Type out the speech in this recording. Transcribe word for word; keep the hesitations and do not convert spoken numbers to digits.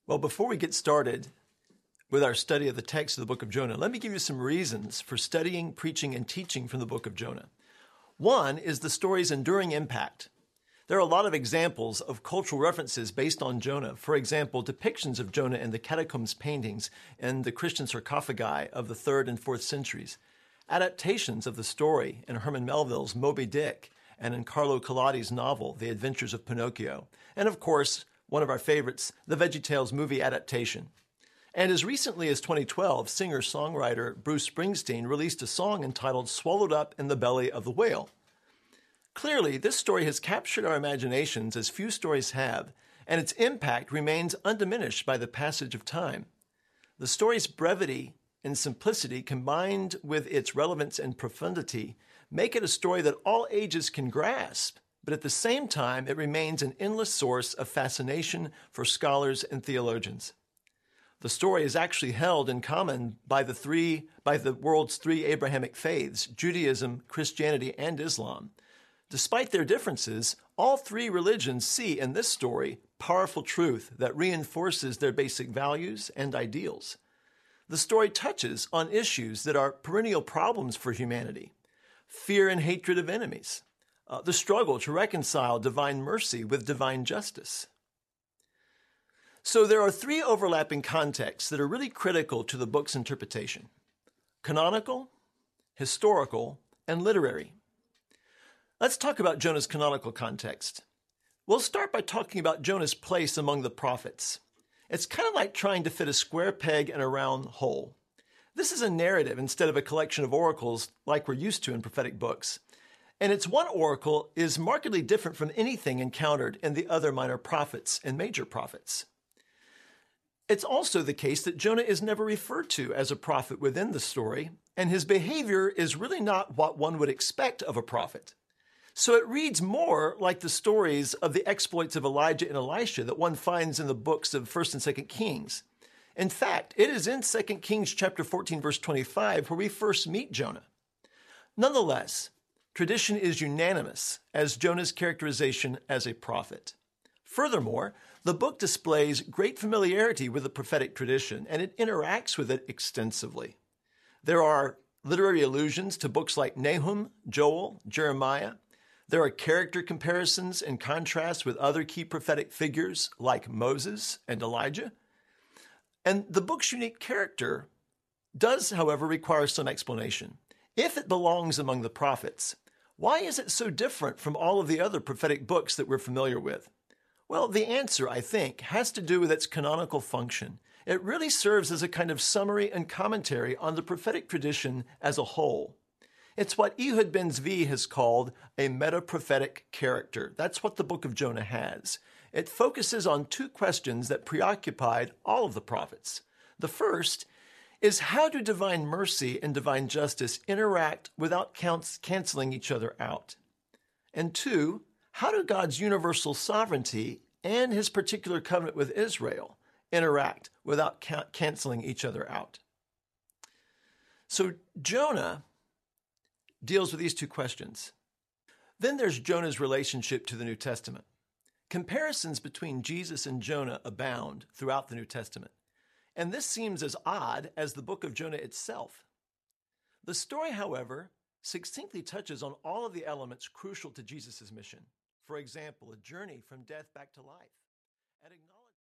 Well, before we get started with our study of the text of the book of Jonah, let me give you some reasons for studying, preaching, and teaching from the book of Jonah. One is the story's enduring impact. There are a lot of examples of cultural references based on Jonah. For example, depictions of Jonah in the catacombs paintings and the Christian sarcophagi of the third and fourth centuries. Adaptations of the story in Herman Melville's Moby Dick and in Carlo Collodi's novel, The Adventures of Pinocchio. And of course, one of our favorites, the VeggieTales movie adaptation. And as recently as twenty twelve, singer-songwriter Bruce Springsteen released a song entitled Swallowed Up in the Belly of the Whale. Clearly, this story has captured our imaginations as few stories have, and its impact remains undiminished by the passage of time. The story's brevity and simplicity, combined with its relevance and profundity, make it a story that all ages can grasp, but at the same time, it remains an endless source of fascination for scholars and theologians. The story is actually held in common by the three, by the world's three Abrahamic faiths, Judaism, Christianity, and Islam. Despite their differences, all three religions see in this story powerful truth that reinforces their basic values and ideals. The story touches on issues that are perennial problems for humanity: fear and hatred of enemies, uh, the struggle to reconcile divine mercy with divine justice. So there are three overlapping contexts that are really critical to the book's interpretation: canonical, historical, and literary. Let's talk about Jonah's canonical context. We'll start by talking about Jonah's place among the prophets. It's kind of like trying to fit a square peg in a round hole. This is a narrative instead of a collection of oracles like we're used to in prophetic books. And its one oracle is markedly different from anything encountered in the other minor prophets and major prophets. It's also the case that Jonah is never referred to as a prophet within the story, and his behavior is really not what one would expect of a prophet. So it reads more like the stories of the exploits of Elijah and Elisha that one finds in the books of First and Second Kings. In fact, it is in Second Kings chapter fourteen, verse twenty-five, where we first meet Jonah. Nonetheless, tradition is unanimous as Jonah's characterization as a prophet. Furthermore, the book displays great familiarity with the prophetic tradition, and it interacts with it extensively. There are literary allusions to books like Nahum, Joel, Jeremiah. There are character comparisons and contrasts with other key prophetic figures like Moses and Elijah. And the book's unique character does, however, require some explanation. If it belongs among the prophets, why is it so different from all of the other prophetic books that we're familiar with? Well, the answer, I think, has to do with its canonical function. It really serves as a kind of summary and commentary on the prophetic tradition as a whole. It's what Ehud Ben Zvi has called a meta-prophetic character. That's what the book of Jonah has. It focuses on two questions that preoccupied all of the prophets. The first is, how do divine mercy and divine justice interact without canceling each other out? And two, how do God's universal sovereignty and his particular covenant with Israel interact without ca- canceling each other out? So Jonah deals with these two questions. Then there's Jonah's relationship to the New Testament. Comparisons between Jesus and Jonah abound throughout the New Testament, and this seems as odd as the book of Jonah itself. The story, however, succinctly touches on all of the elements crucial to Jesus' mission. For example, a journey from death back to life.